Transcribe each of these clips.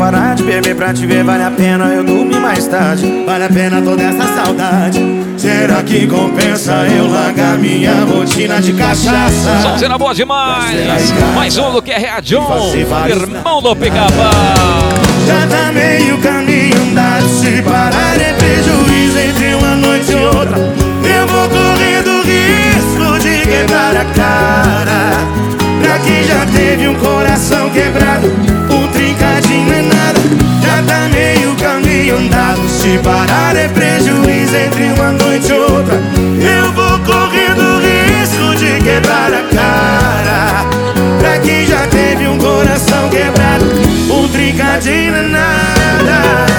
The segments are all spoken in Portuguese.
parar de beber pra te ver, vale a pena eu dormir mais tarde. Vale a pena toda essa saudade. Será que compensa eu largar minha rotina de cachaça? Sonzeira boa demais. Mais um do QRA John, irmão do Pica-Pau. Já tá meio caminho andado, se parar é prejuízo entre uma noite e outra. Eu vou correndo risco de quebrar a cara. Pra quem já teve um coração quebrado, um trincadinho é nada. Já tá meio caminho andado, se parar é prejuízo entre uma noite e outra. Eu vou correndo risco de quebrar a cara. Pra quem já teve um coração quebrado, um trincadinho é nada.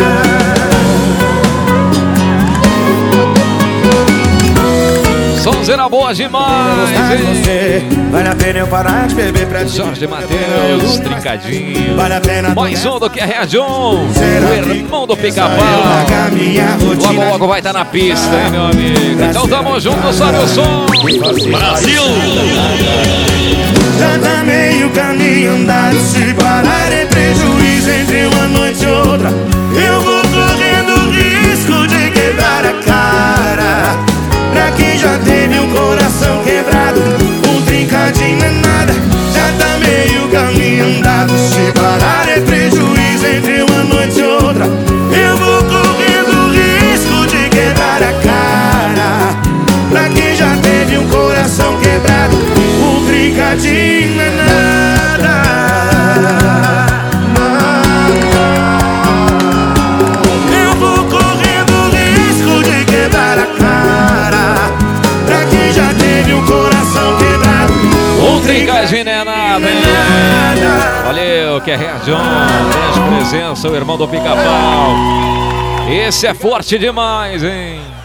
Sonzeira boa demais, hein? Vale a pena eu parar de beber pra te Jorge Mateus, trincadinho. Vale a pena mais um do QRA John, o irmão do Pica-Pau. Logo, logo vai estar na pista, hein, meu amigo? Então tamo junto, sobe o som. Brasil! Já tá meio caminho andado, se parar é prejuízo entre uma noite e outra. Eu vou correndo risco de quebrar a cara. Pra quem já teve um coração quebrado, um trincadinho é nada. Já tá meio caminho andado, se parar é prejuízo entre uma noite e outra. Eu vou correndo risco de quebrar a cara. Pra quem já teve um coração quebrado, um trincadinho é nada. Eu vou correndo risco de quebrar a cara. Pra quem já teve um coração quebrado, um trincadinho não é nada, hein? Valeu, QRA John, 10 presença, o irmão do Pica-Pau. Esse é forte demais, hein?